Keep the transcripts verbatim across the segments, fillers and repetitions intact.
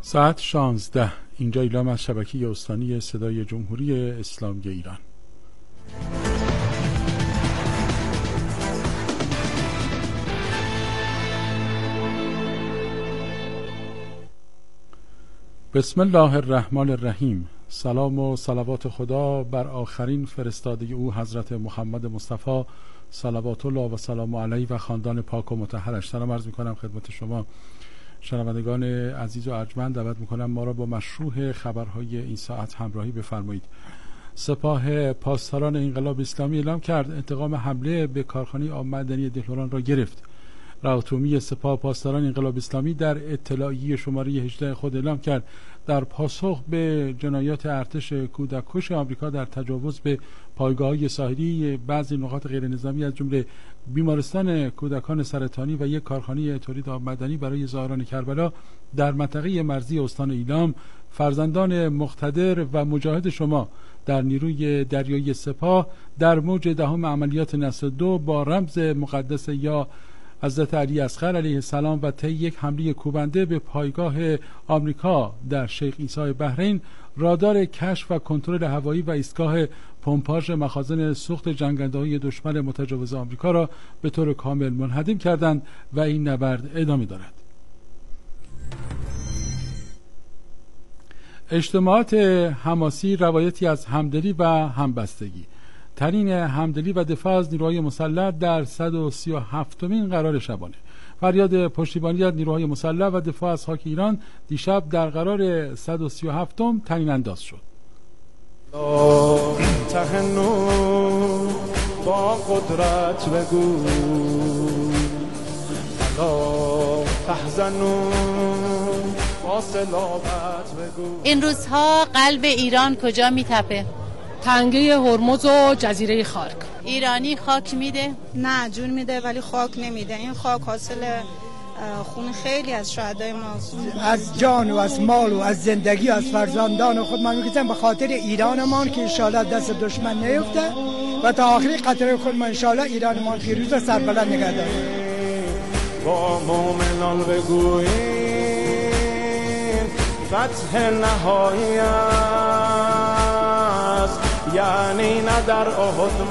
ساعت شانزده. اینجا ایلام از شبکه استانی صدای جمهوری اسلامی ایران. بسم الله الرحمن الرحیم. سلام و صلوات خدا بر آخرین فرستاده او حضرت محمد مصطفی صلوات الله و سلام علیه و خاندان پاک و مطهرش. سلام عرض می‌کنم خدمت شما شنوندگان عزیز و ارجمند. دعوت می‌کنم ما را با مشروع خبرهای این ساعت همراهی بفرمایید. سپاه پاسداران انقلاب اسلامی اعلام کرد انتقام حمله به کارخانه آب معدنی دهلوران را گرفت. رئیس سپاه پاسداران انقلاب اسلامی در اطلاعیه شماره هجده خود اعلام کرد در پاسخ به جنایات ارتش کودککش آمریکا در تجاوز به پایگاه‌های ساحلی بعضی نقاط غیر نظامی از جمله بیمارستان کودکان سرطانی و یک کارخانه تولید آب معدنی برای زائران کربلا در منطقه مرزی استان ایلام، فرزندان مقتدر و مجاهد شما در نیروی دریایی سپاه در موج دهم عملیات نصر دو با رمز مقدس یا حضرت علی اصغر علیه السلام و طی یک حمله کوبنده به پایگاه آمریکا در شیخ عیسی بحرین، رادار کشف و کنترل هوایی و ایستگاه پمپاژ مخازن سوخت جنگنده‌های دشمن متجاوز آمریکا را به طور کامل منهدم کردند و این نبرد ادامه دارد. اجتماعات حماسی روایتی از همدلی و همبستگی. ترین همدلی و دفاع از نیروهای مسلح در صد و سی و هفتمین قرار شبانه. فریاد پشتیبانی از نیروهای مسلح و دفاع از خاک ایران دیشب در قرار صد و سی و هفتم تنین انداز شد. لا تهنوا با قدرت بگو، لا تحزنوا با صلابت بگو. این روزها قلب ایران کجا میتپه؟ تنگه هرمز و جزیره خارک. ایرانی خاک میده؟ نه، جون میده ولی خاک نمیده. این خاک حاصل خون خیلی از شهدای ماست. از جان و از مال و از زندگی و از فرزندان خود من میگم به خاطر ایرانمان که انشالله دست دشمن نیفته و تا آخری قطره خود ما انشالله ایرانمان پیروز و سربلند نگه داره. با مومنان بگوییم فتح نهایی است، یعنی نه در احد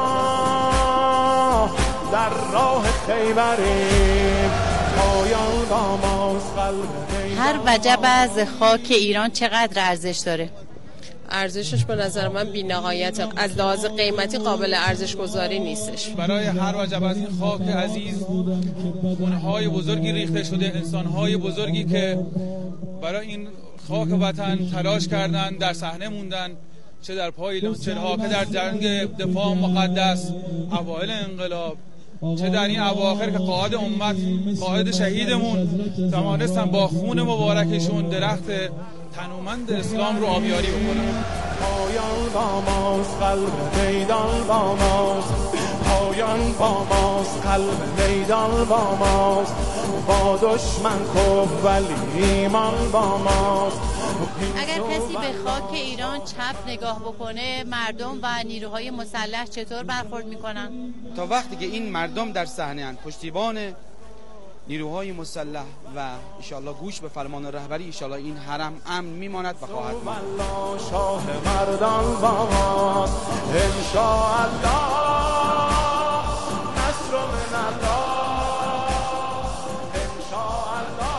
ما در راه خیبریم، پایان با ماست قلب. هر وجب از خاک ایران چقدر ارزش داره؟ ارزشش به نظر من بی‌نهایت، از لحاظ قیمتی قابل ارزش گذاری نیستش. برای هر وجب از این خاک عزیز خونهای بزرگی ریخته شده، انسانهای بزرگی که برای این خاک وطن تلاش کردن، در صحنه موندن، چه در پای لانچرها که در جنگ دفاع مقدس اوایل انقلاب، چه در این اواخر که قائد امت، قائد شهیدمون توانستن با خون مبارکشون درخت تنومند اسلام رو آبیاری بکنن. پایان با ماست قلب میدان با ماست، پایان با ماست قلب میدان با ماست، با دشمن کف ولی ایمان با ماست. اگر کسی به خاک ایران چپ نگاه بکنه، مردم و نیروهای مسلح چطور برخورد میکنن؟ تا وقتی که این مردم در صحنه اند، پشتیبان نیروهای مسلح و انشالله گوش به فرمان رهبری، انشالله این حرم امن میماند و خواهد ماند. شاه مردان با ماست انشاءالله، نصر من الله انشاءالله.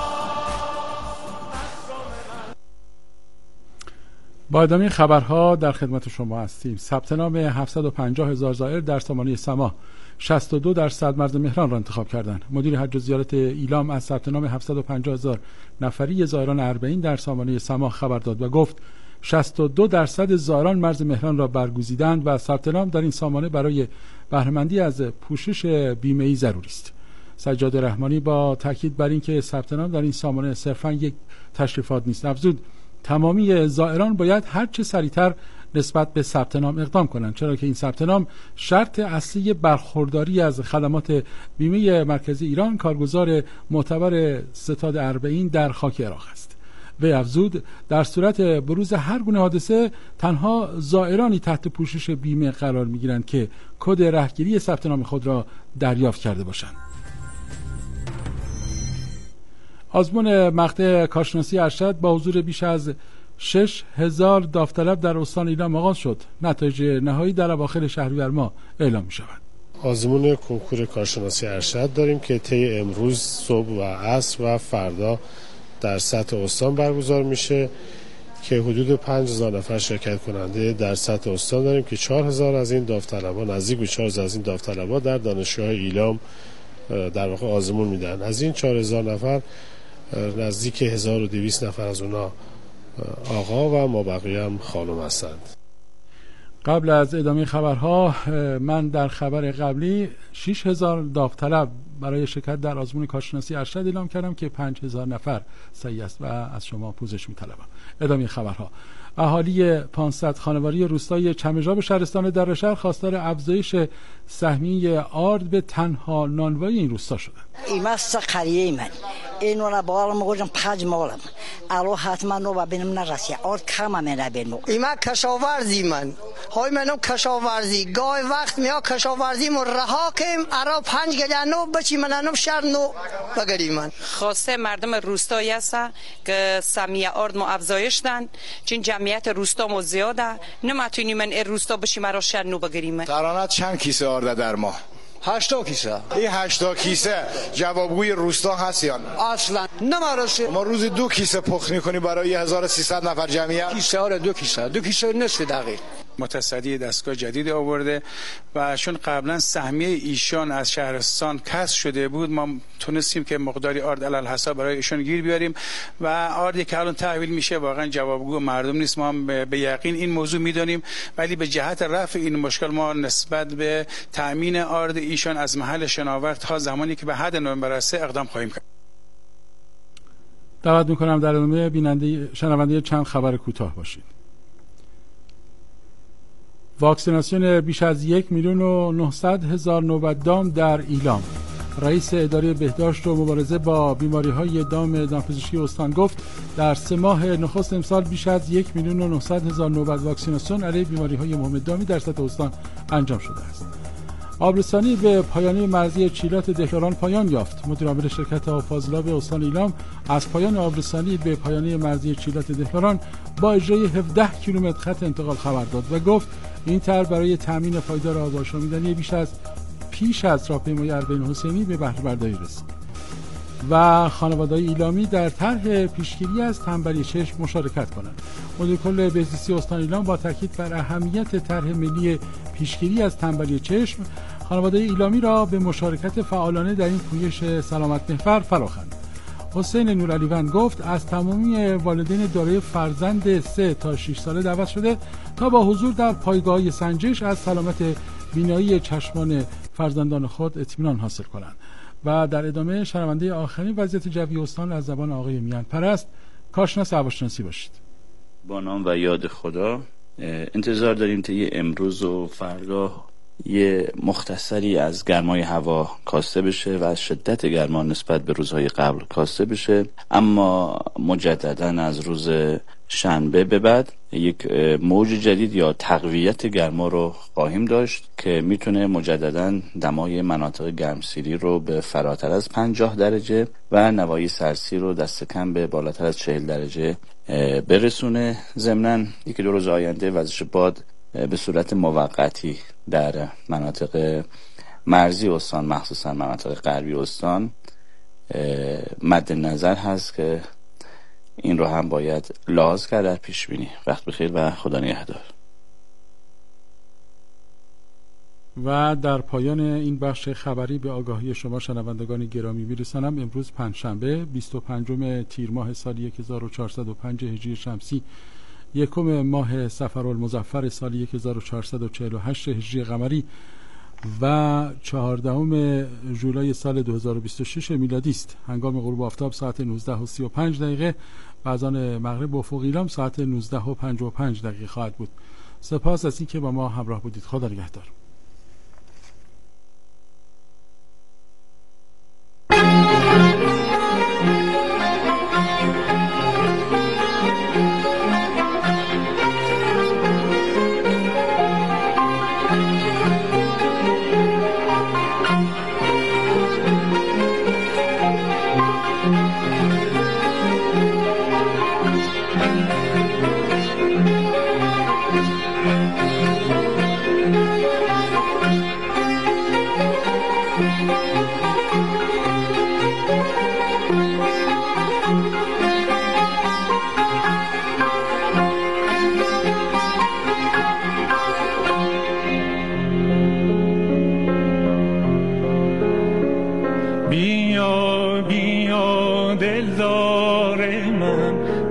با ادامه خبرها در خدمت شما هستیم. ثبت نام هفتصد و پنجاه هزار زائر در سامانه سما، شصت و دو درصد مرز مهران را انتخاب کردند. مدیر حج و زیارت ایلام از ثبت نام هفتصد و پنجاه هزار نفری زائران اربعین در سامانه سما خبر داد و گفت شصت و دو درصد زائران مرز مهران را برگزیدند و ثبت نام در این سامانه برای بهره‌مندی از پوشش بیمه‌ای ضروری است. سجاد رحمانی با تاکید بر اینکه ثبت نام در این سامانه صرفاً یک تشریفات نیست، افزود تمامی زائران باید هر چه سریعتر نسبت به ثبت نام اقدام کنند، چرا که این ثبت نام شرط اصلی برخورداری از خدمات بیمه مرکزی ایران، کارگزار معتبر ستاد اربعین در خاک عراق است. وی افزود در صورت بروز هر گونه حادثه تنها زائرانی تحت پوشش بیمه قرار می‌گیرند که کد رهگیری ثبت نام خود را دریافت کرده باشند. آزمون مقطع کارشناسی ارشد با حضور بیش از شش هزار داوطلب در استان ایلام آغاز شد. نتایج نهایی در اواخر شهریور ماه اعلام می شود. آزمون کنکور کارشناسی ارشد داریم که طی امروز صبح و عصر و فردا در سطح استان برگزار میشه که حدود پنج هزار نفر شرکت کننده در سطح استان داریم که چهار هزار از این داوطلبان نزدیک به چهار هزار از این داوطلبان در دانشگاه ایلام در واقع آزمون میدن. از این چهار هزار نفر نزدیک هزار و دویست نفر از اونا آقا و مابقی هم خانم هستند. قبل از ادامه خبرها من در خبر قبلی شش هزار داوطلب برای شرکت در آزمون کارشناسی ارشد اعلام کردم که پنج هزار نفر صحیح است و از شما پوزش می‌طلبم. ادامه خبرها. اهالی پانصد خانواری روستای چمجاب شهرستان درشهر خواستار افزایش سهمیه آرد به تنها نانوایی این روستا شدند. ایماست قریه من اینو را بالام گوجم پنج مالم الو حتما نو ببینم نرسیه آرد کم من ببینم ایما کشاورزی من های منم کشاورزی گاهی وقت میا کشاورزی مو رها کم ارا پنج گلانو بچی منانم شهر نو بگری من خواسته مردم روستایی است که سهمیه آرد مو افزایش دن چون جمعیت روستا مو زیاده نمیتونی من این روستا بشی مرا شهر نو بگیریم. ترانه چند کیسه آرد در ماه؟ هشتا کیسه. این هشتا کیسه جوابگوی روستا هست یا نه؟ اصلا نمارشه. ما روزی دو کیسه پخت میکنیم برای هزار و سیصد نفر جمعیت. کیسه آره دو کیسه دو کیسه نصف دقیق. متصدی دستگاه جدید آورده و چون قبلا سهمیه ایشان از شهرستان کسر شده بود ما تونستیم که مقداری آرد علل حساب برای ایشان گیر بیاریم و آردی که الان تحویل میشه واقعا جوابگو مردم نیست. ما به یقین این موضوع میدانیم ولی به جهت رفع این مشکل ما نسبت به تأمین آرد ایشان از محل شناور تا زمانی که به حد نوامبر رسه اقدام خواهیم کرد. دعوت میکنم در ادامه بیننده شنونده چند خبر کوتاه باشید. واکسیناسیون بیش از یک میلیون و نهصد هزار نوبت دام در ایلام. رئیس اداره بهداشت و مبارزه با بیماری‌های دام دامپزشکی استان گفت در سه ماه نخست امسال بیش از یک میلیون و نهصد هزار نوبت واکسیناسیون علیه بیماری‌های مهم دامی در سطح استان انجام شده است. آبرسانی به پایانی مرزی چیلات دهلاران پایان یافت. مدیر عامل شرکت آبفاضلاب استان ایلام از پایان آبرسانی به پایانی مرزی چیلات دهلاران با اجرای هفده کیلومتر خط انتقال خبر داد و گفت این طرح برای تامین پایدار آب آشامیدنی بیش از پیش از راهپیمایی اربعین حسینی به بهره برداری رسید. و خانواده‌های ایلامی در طرح پیشگیری از تنبلی چشم مشارکت کنند. مدیر کل بهزیستی استان ایلام با تاکید بر اهمیت طرح ملی پیشگیری از تنبلی چشم خانواده ایلامی را به مشارکت فعالانه در این پویش سلامت محور فراخواند. حسین نورعلیوند گفت از تمامی والدین دارای فرزند سه تا شش ساله دعوت شده تا با حضور در پایگاه سنجش از سلامت بینایی چشمان فرزندان خود اطمینان حاصل کنند. و در ادامه شنونده آخرین وضعیت جوی استان از زبان آقای میان پرست کارشناس هواشناسی باشید. با نام و یاد خدا انتظار داریم تا یه امروز و فردا یه مختصری از گرمای هوا کاسته بشه و از شدت گرما نسبت به روزهای قبل کاسته بشه، اما مجددا از روز شنبه به بعد یک موج جدید یا تقویت گرما رو خواهیم داشت که میتونه مجددا دمای مناطق گرمسیری رو به فراتر از پنجاه درجه و نوایی سرسی رو دست کم به بالاتر از چهل درجه برسونه. ضمناً یکی دو روز آینده وزش باد به صورت موقتی در مناطق مرزی استان مخصوصا مناطق غربی استان مد نظر هست که این رو هم باید لحاظ کرد در پیش بینی. وقت بخیر و خدا نگهدار. و در پایان این بخش خبری به آگاهی شما شنوندگان گرامی میرسانم امروز پنجشنبه بیست و پنجم تیر ماه سال هزار و چهارصد و پنج هجری شمسی، یکم ماه صفرالمظفر سال هزار و چهارصد و چهل و هشت هجری قمری و چهاردهم ژولای سال دو هزار و بیست و شش میلادی است. هنگام غروب آفتاب ساعت نوزده و سی و پنج دقیقه و از آن مغرب افق ایلام ساعت نوزده و پنجاه و پنج دقیقه خواهد بود. سپاس از اینکه با ما همراه بودید. خدا نگهدار.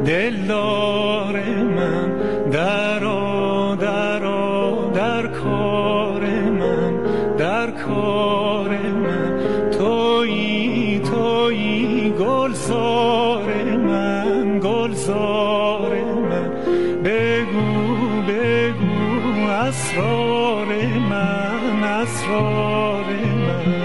دلدار من، درآ درآ در کار من، در کار من، تویی تویی گلزار من، گلزار من، بگو بگو اسرار من، اسرار من.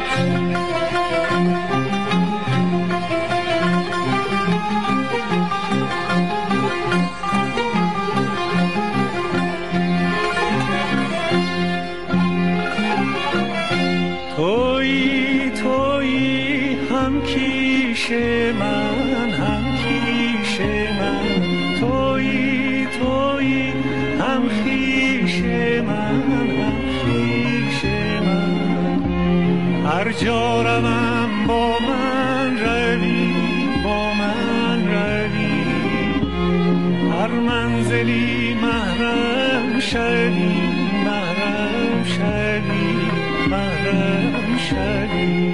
تویی تویی هم کیش من، هم کیش من، تویی تویی هم خویش من، هم خویش من. هر جا روم با من روی، با من روی، هر منزلی محرم شوی، محرم شوی، محرم شوی.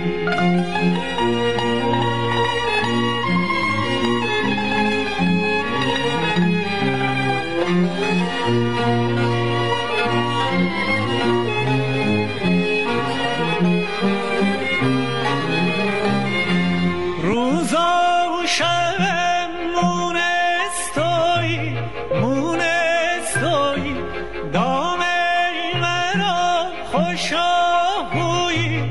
روزا و شبم مونستوی، مونستوی، دام مرا خوشاهوی،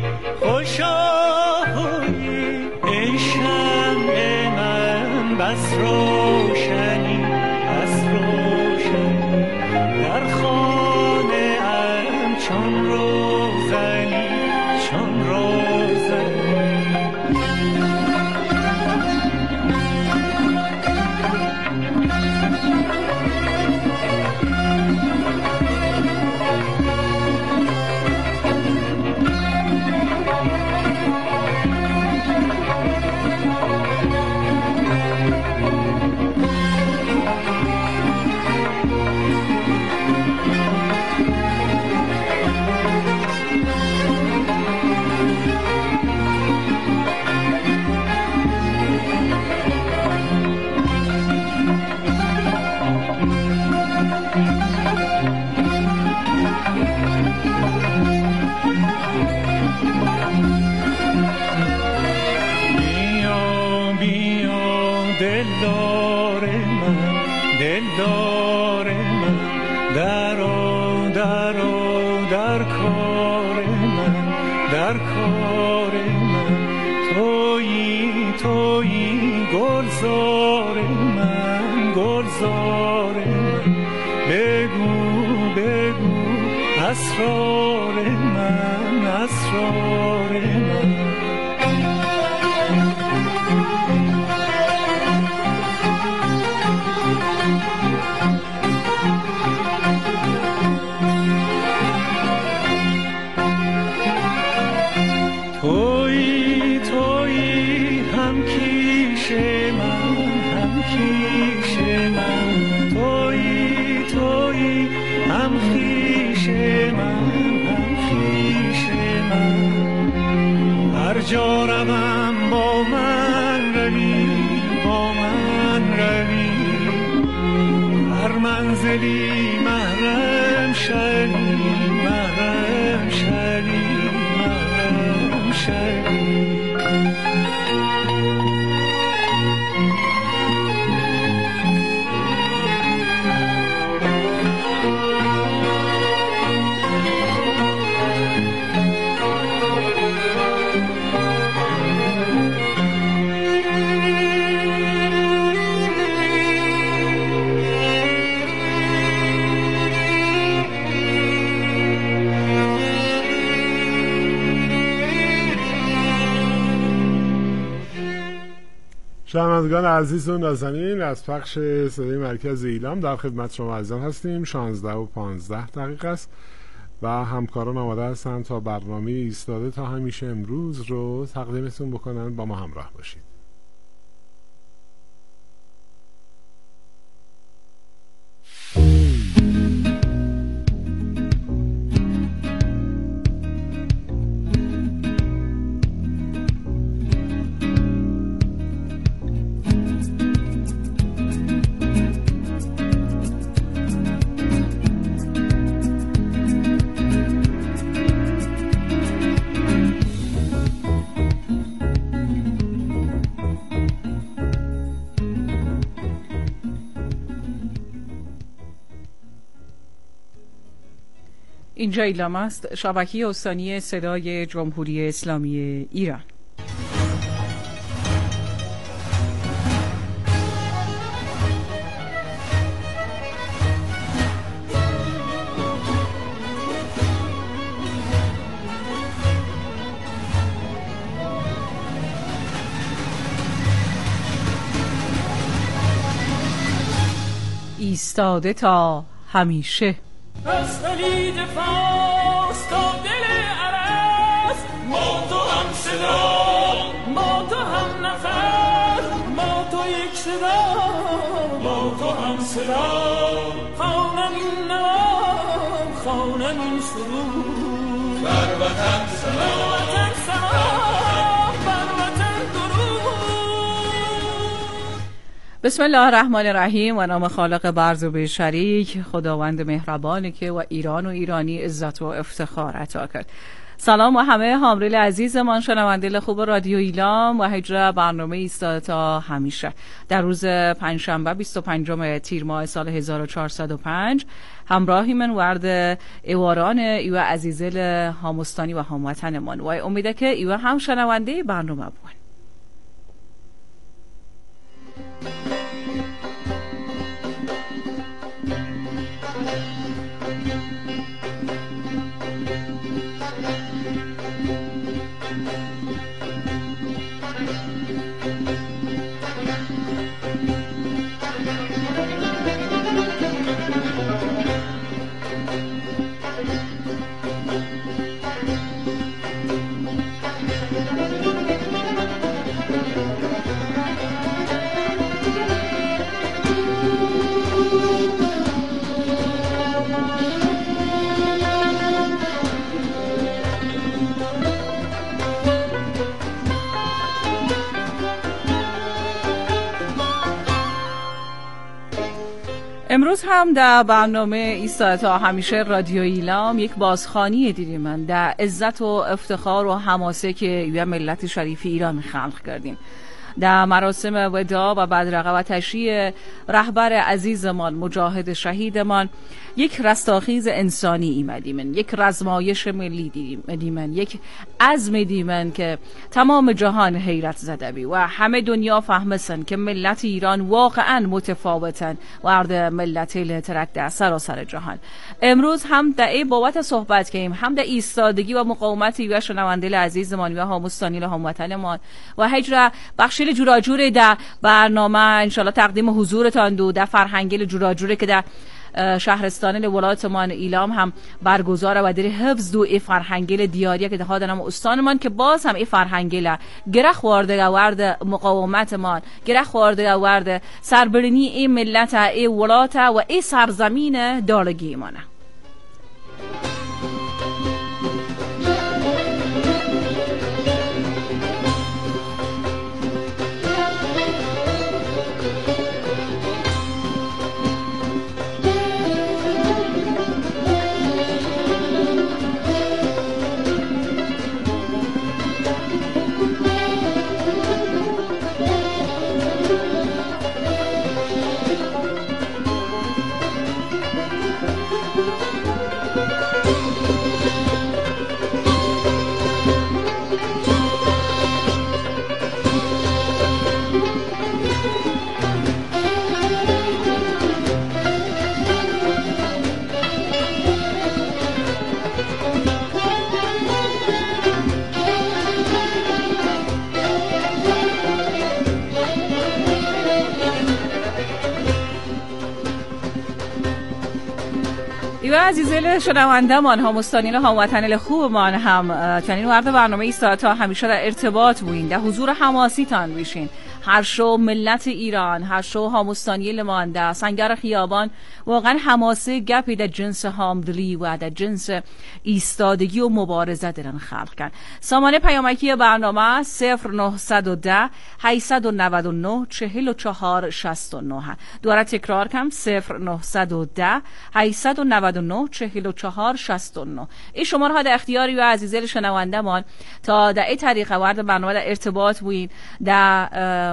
خوشاهوی. ای شمع من بس روشنی، بس روشنی، در خانه ام چون روزنی، چون روزنی. دلدار من، دلدار من، درآ درآ در کار من، در کار من، تویی تویی گلزار من، گلزار من، بگو بگو اسرار من، اسرار من. تویی تویی هم کیش من، هم کیش من، تویی تویی هم خویش من، هم خویش من. هر جا روم با من روی، با من روی، هر منزلی محرم شوی، محرم شوی، محرم شوی. شنوندگان عزیز و نازنین، از پخش صدای مرکز ایلام در خدمت شما عزیزان هستیم. شانزده و پانزده دقیقه است و همکاران آماده هستند تا برنامه ایستاده تا همیشه امروز رو تقدیمتون بکنن. با ما همراه باشید. اینجا ایلام است، شبکه استانی صدای جمهوری اسلامی ایران. ایستاده تا همیشه. از خلیج فارس تا دل عرب، ما تو هم صدا، ما تو هم نفر، ما تو یک صدا، ما تو هم صدا. خوانم این نوام، خوانم این سرود، بر وطن سلام، بر وطن سلام، بر وطن درود. بسم الله الرحمن الرحیم. و نام خالق برز و به شریک، خداوند مهربانی که و ایران و ایرانی عزت و افتخار عطا کرد. سلام و همه حامرین عزیزمان، شنونده خوب رادیو ایلام و هجره برنامه ایستاده تا همیشه. در روز پنجشنبه بیست و پنجم تیر ماه سال هزار و چهارصد و پنج همراهی من ورد ایواران ایوه عزیزل هامستانی و هموطنمان و امیده که ایوه هم شنونده برنامه بون. امروز هم در برنامه ایستاده تا همیشه رادیو ایلام یک بازخوانی دیدیم من در عزت و افتخار و حماسه که یه ملت شریف ایران خلق کردیم. در مراسم وداع و بدرقه و تشییع رهبر عزیزمان مجاهد شهیدمان یک رستاخیز انسانی ایمدیمن، یک رزمایش ملی دیدیمن، یک عزم دیدیمن که تمام جهان حیرت زده بی و همه دنیا فهمسن که ملت ایران واقعا متفاوتن و ارد ملت لترک در سراسر جهان. امروز هم در ای بابت صحبت کردیم، هم در ایستادگی و مقاومتی و شنونده عزیزمان و هموستانی و هموطنمان و هجر بخشیل جوراجور در برنامه انشالله تقدیم حضورتان دو در فرهنگل جوراجوره که در شهرستان ولایتمان ایلام هم برگزار و در حفظ دو ای فرهنگل دیاریه که ده دنم استانمان که باز هم ای فرهنگل گره خورده ورد مقاومتمان، گره خورده ورد سربرینی ای ملت ای ولایت و ای سرزمین دارگی مانه. عزیزل شنونده من هموستانین و هموطنین خوب من هم چنین ورد برنامه ایستاده تا همیشه در ارتباط بوین، در حضور حماسی تان بیشین. هر شو ملت ایران، هر شو هموستانی لمان در سنگر خیابان واقعا حماسه گپی در جنس هامدلی و در جنس ایستادگی و مبارزه درن خلق کن. سامانه پیامکی برنامه صفر نهصد و ده هشتصد و نود و نه چهل و چهار شصت و نه. دوباره تکرار کنم صفر نهصد و ده هشتصد و نود و نه چهل و چهار شصت و نه. این شماره ها در اختیاری و عزیزل شنونده مان تا در این طریقه ورد برنامه در ارتباط بوین، در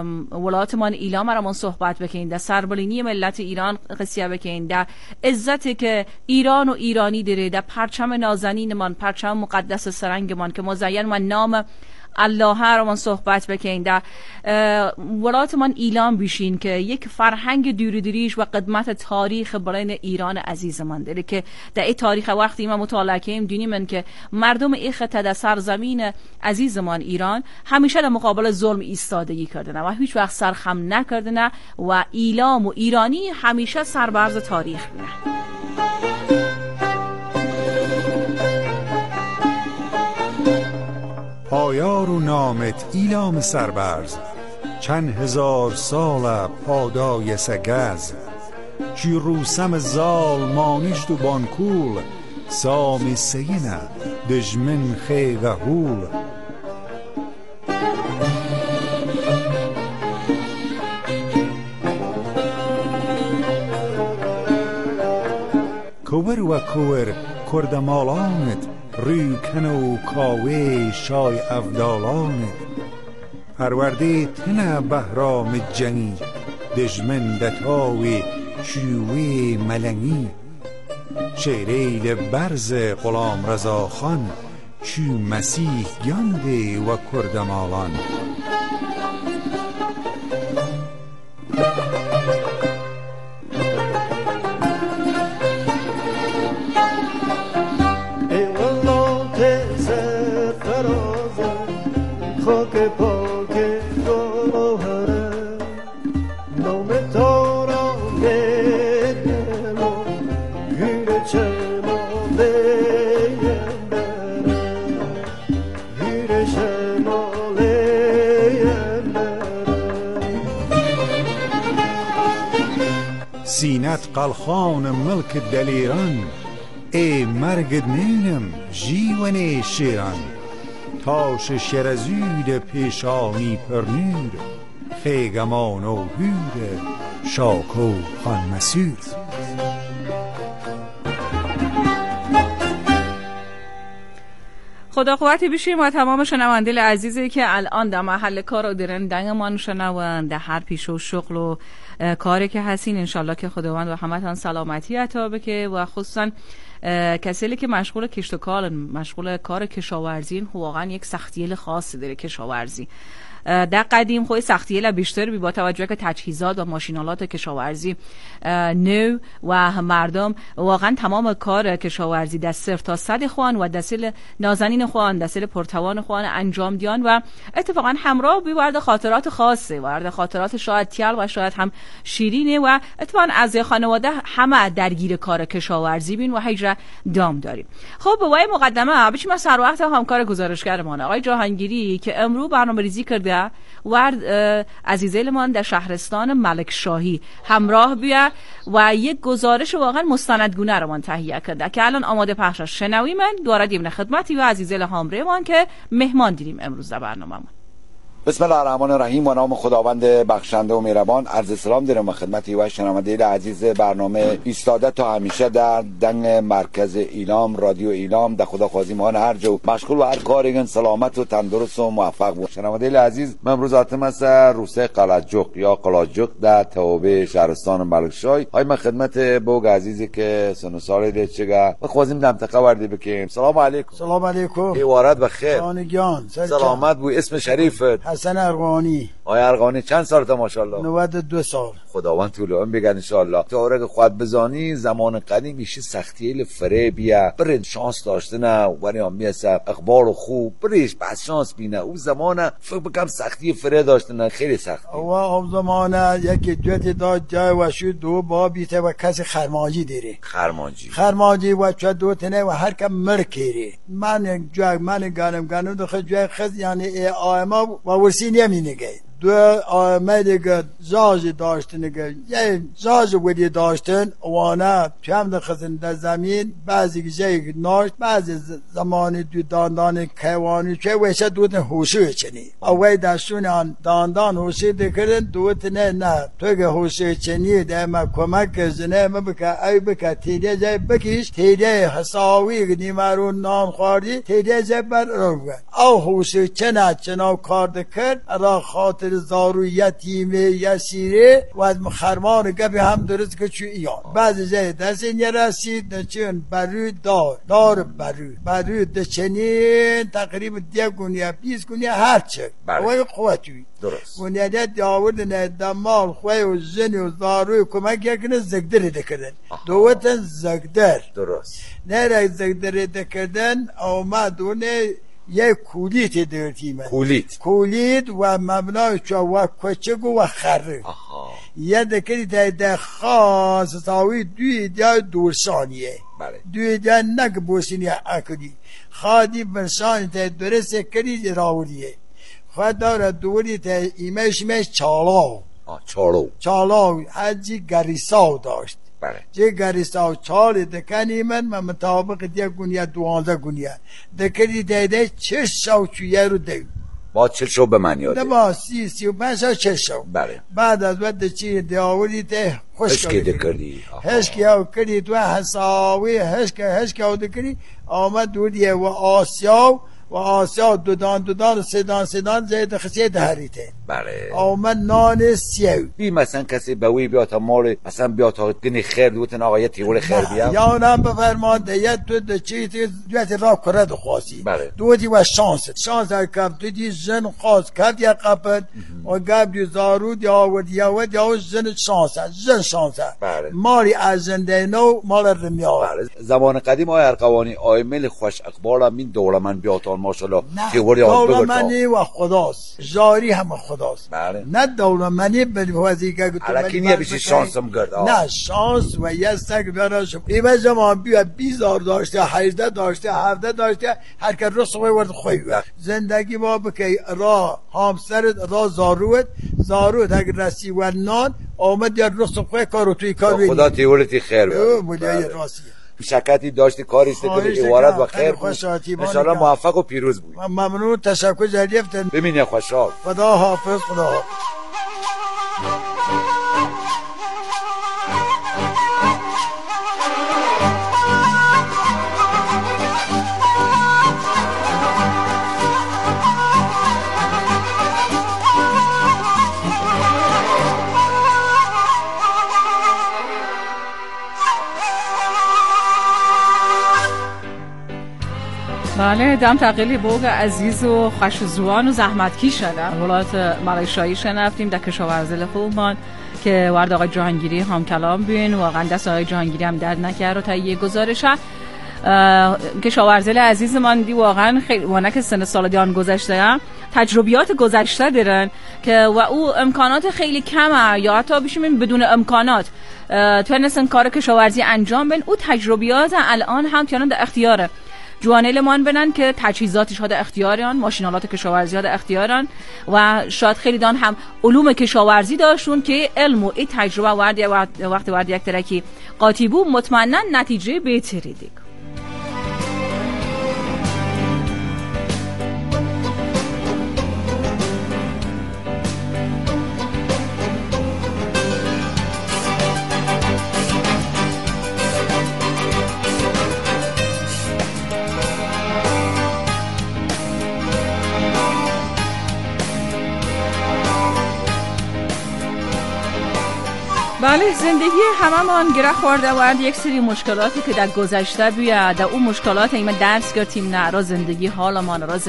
ولایتمان ایلام رمان صحبت بکنین، در سربلینی ملت ایران قصیه بکنین، در عزتی که ایران و ایرانی داره، در پرچم نازنینمان، پرچم مقدس سرنگمان که مزین و نام الله رو من صحبت بکنین. در ولایتمان ایلام بیشین که یک فرهنگ دوری دوریش و قدمت تاریخ برای ایران عزیزمان داره که در این تاریخ وقتی ما مطالعه کنیم دونیم که مردم این خطه در سرزمین عزیزمان ایران همیشه در مقابل ظلم ایستادگی کردن و هیچ وقت سرخم نکردن و ایلام و ایرانی همیشه سربرز تاریخ میره. پایار و نامت ایلام سربرز، چند هزار سال پادای سگز، چی روسم زال مانشت و بانکول، سامی سینه دجمن خیغه هول. کور و کور کردمالانت، ریکن و کاوه شای افدالانت، پرورده تنه بهرام جنی، دجمن دتاوی شیوه ملنگی، شیریل برز غلام رضا خان، چی مسیح گانده و کردمالان. سینت قلخان ملک دلیران، ای مرگد نینم جیون شیران، تاش شرزود پیشانی پرنور، خیگمان و هور شاکو خان مسور. خدا قوتی بشیم و تمام شنوندگان عزیزی که الان در محل کار و درن دنگمان شنوند، در هر پیش و شغل و کاری که هستین، انشالله که خداوند و همتان سلامتی عطا بکنه و خصوصا کسایی که مشغول کشت و کارن، مشغول کار کشاورزی، واقعا یک سختیه خاصی داره کشاورزی. در قدیم خود سختیه بیشتر بی با توجه که تجهیزات و ماشینالات کشاورزی نو و مردم واقعا تمام کار کشاورزی در صفر تا صد خوان و دسیل نازنین خوان، دسیل پرتوان خوان انجام دیان و اتفاقا همراه بی ورد خاطرات خاصه، ورد خاطرات شاید تیال و شاید هم شیرینه و اتفاقا از خانواده همه درگیر کار کشاورزی بین و هیجره دام داریم. خب به وای مقدمه بچیم سر وقت همکار گزارشگرمان آقای جهانگیری که امروز برنامه‌ریزی کرده و عزیزیلمان در شهرستان ملک شاهی همراه بیا و یک گزارش واقعا مستندگونه رو من تهیه کرده که الان آماده پخشش شنوی من دواره دیمن خدمتی و عزیزیل همراه من که مهمان دیدیم امروز در برنامه‌مون. بسم الله الرحمن الرحیم. و نام خداوند بخشنده و مهربان. عرض سلام دارم و خدمتی و شنونده عزیز برنامه ایستاده تا همیشه در دنگ مرکز ایلام، رادیو ایلام. در خدا خواهیم هر جو مشغول و هر کارگن سلامت و تندرست و موفق بود. شنونده عزیز، من امروز آتم است روسته قلاجق یا قلاجق در توبه شهرستان ملک شاهی. های من خدمت بوگ عزیزی که سن و سال دیچگا و خوازیم دمتقه وردی بکیم. سلام علیکم. سلام علیکم. ایوارد بخیر. جان سلامت بو. اسم شریفت؟ حسن ارغانی. آقای ارغانی چند سالته ماشاءالله؟ نود و دو سال. خداوند طول عمر بگن ان شاء الله. تو اورگ خود بزانی زمان قدیم میشه سختیل فریبیا برد شانس داشته نه ولی هم میسه اخبار خوب بریش بس شانس بینه. اون زمان فکر بکنم سختی فره داشته نه خیلی سخت. و اون زمان یکی جوتی داشت جای و شو دو بابیته و کسی خرماجی دیره. خرماجی. خرماجی و چه دو تنه و هر کم مرکیری. من جای من گانم گانم دو خد جای خد یعنی آما و ورسی نمینگه. دو آمه دیگه زاج داشتن دیگه یه زاج بودی داشتن وانا چم دخزن در زمین بعضی جایی ناشت بعضی زمانی دو داندان کیوانی چه ویشه دوتن حوشوی چنی اوی دستون آن داندان حوشی دکرن دوتن نه توی که حوشوی چنی ده ما کمک کزنه ما بکه ای بکه تیده جای بکیش تیده حساوی نیمارون نان خوردی تیده جای بر رو بگن او حوشوی چنه چنه کار دکر را خاطر در زارو یتیمه یسیره و از خرمان گبی هم درست که چو ایان بعد زی دست نرسید نچون بروی دار دار بروی بروی دچنین تقریب دیگه گونیه بیس گونیه هرچه وای قوتوی درست گونیه دیاورد نه دمال خوی و زنی و زاروی کمک یکنه زگدر دکردن دوتن زگدر درست نه را زگدر دکردن آمدونه یک کولیت درتی من کولیت کولیت و مبنای چو و کوچگو و خره یه دکری تا خاص ساوی دوی دیا دور ثانیه بله دوی دیا نگ بوسینی اکدی خادی برسانی تا درست کری راوریه خود داره دوری تا ایمش میش چالاو چالاو چالاو حجی گریساو داشت بله جه گریساو چال دکنی من من مطابق دیگه گونیه دوانزه گونیه دکری دیده چه شو چویه رو دیو با چه شو به من یاده با سی سی و پنج شو چه شو بله بعد از وقت چی دیاوری ته خوش هشکی دکردی هشکی او کردی تو حساوی هشکی هشکی او دکردی آمد دوریه و آسیاو و آسیا دودان دودان سدان سدان زید خسیه دهریته بله آمد نان سیو بی مثلا کسی به وی بیا تا مال مثلا بیا تا گنی خیر دوتن آقا یه تیور خیر بیا یا نم بفرمان دیت تو ده چی دویت را کرد خواستی بله دوتی و شانست شانس ها کب تو دی زن خواست کب یا قبد و گب دی زارود یا ود یا ود یا زن شانس زن شانس بله مالی از زنده نو مال رمیا بله زمان قدیم آی ارقوانی آی مل خوش اقبال هم این دوله من بیا تا ماشاءالله تیوری ها بگرد دولمنی و خداست جاری هم خداست بله نه دولمنی بلی وزی که علاکی نیه بیشی شانس هم گرد نه شانس و یه سگ بیارا شب ایمه زمان بیا بیزار داشته حیزده داشته هفته داشته هر که رسو ورد خوی زندگی ما بکی را همسرت را زاروت زاروت اگر رسی و نان آمد یا رسو خوی کارو توی کار خدا تیورتی خیر بیاد بلیای راسیه شکتی داشتی کاری است که عبارت و خیر بود ان شاء الله موفق و پیروز بود ممنون تشکر جریفتن ببینید خوشحال خدا حافظ خدا حافظ بله دم تقیلی بوگ عزیز و خوشزوان و زحمتکی شدن ولایت ملایشایی شنفتیم در کشاورزی خوبمان که ورد آقای جهانگیری هم کلام بین واقعا دست آقای جهانگیری هم درد نکرد و تا یه گزارش کشاورزی عزیز من دی واقعا خیلی وانک سن سال دیان گذشته هم تجربیات گذشته دارن که و او امکانات خیلی کمه یا حتی بشیم بدون امکانات تونستن کار کشاورزی انجام بین او تجربیات الان هم تیانن در اختیاره جوانیل مان بنن که تجهیزاتش ها در اختیارن ماشینالات کشاورزی ها در اختیارن و شاید خیلی دان هم علوم کشاورزی داشتون که علم و این تجربه وردی وقتی وردی یک ترکی قاطی بود مطمئنا نتیجه بهتری دیگه. بله زندگی همه من گره خورده ورد یک سری مشکلاتی که در گذشته بیاد در اون مشکلات ایمه درس گرتیم نه را زندگی حال ما را